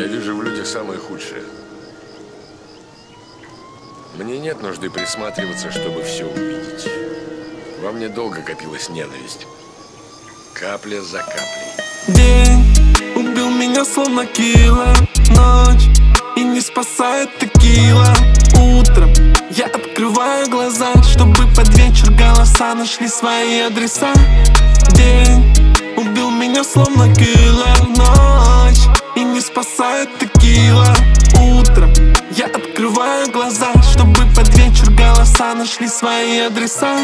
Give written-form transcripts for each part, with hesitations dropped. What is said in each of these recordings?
Я вижу в людях самое худшее. Мне нет нужды присматриваться, чтобы все увидеть. Во мне долго копилась ненависть. Капля за каплей. День убил меня словно килла. Ночь и не спасает текила. Утром я открываю глаза, чтобы под вечер голоса нашли свои адреса. День убил меня словно килла. Ночь и не спасает текила. Утром я открываю глаза, чтобы под вечер голоса нашли свои адреса.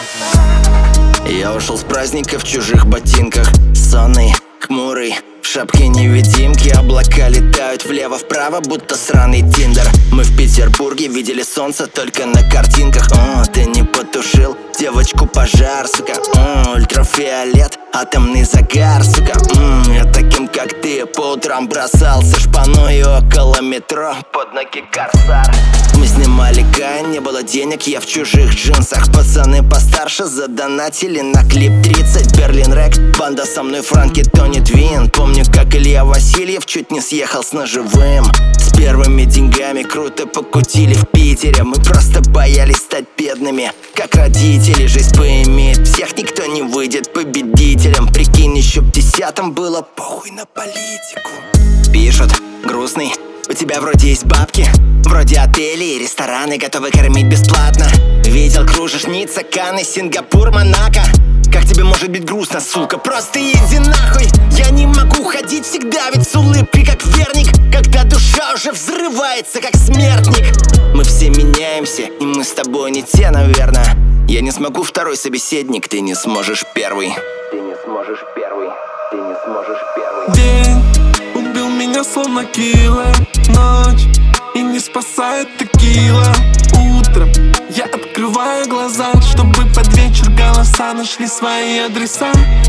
Я ушел с праздника в чужих ботинках, сонный, хмурый, в шапке невидимки. Облака летают влево-вправо, будто сраный тиндер. Мы в Петербурге видели солнце только на картинках. Ты не потушил девочку пожар, сука. Ультрафиолет, атомный загар, сука. Я таким, как ты, по утрам бросался шпаной около метро, под ноги корсар. Мы снимали Каин, не было денег, я в чужих джинсах. Пацаны постарше задонатили на клип 30. Берлин Рэк, банда со мной, Франки, Тони Твин. Помню, как Илья Васильев чуть не съехал с ножевым. С первыми деньгами круто покутили в Питере. Мы просто боялись стать бедными, как родители. Жизнь поимеет всех, никто не выйдет победителем. Прикинь, еще в 10-м было похуй на политику. Пишут, грустный, у тебя вроде есть бабки, вроде отели и рестораны готовы кормить бесплатно. Видел, кружишь Ницца, Канны, Сингапур, Монако. Как тебе может быть грустно, сука? Просто иди нахуй. Я не могу ходить всегда, ведь с улыбкой, как верник, когда душа уже взрывается, как смертник. Мы все меняемся, и мы с тобой не те, наверное. Я не смогу второй собеседник, ты не сможешь первый. Ты не сможешь первый, ты не сможешь первый. День убил меня словно килла. Ночь и не спасает текила. Утром я открываю глаза, чтобы под вечер голоса нашли свои адреса.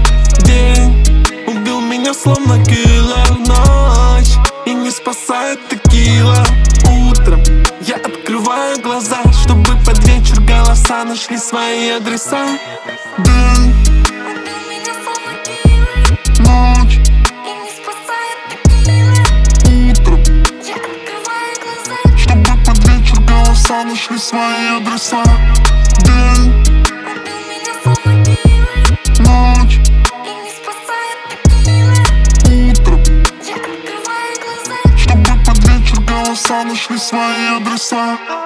День убил меня словно килла. Ночь и не спасает текила. Утром я открываю глаза, чтобы под вечер голоса нашли свои адреса. День убил меня словно килла. Ночь и не спасает текила. Утром я открываю глаза, чтобы под вечер голоса нашли свои адреса. День убил меня словно килла. Ночь и не спасает текила. Утром я открываю глаза, чтобы под вечер голоса нашли свои адреса.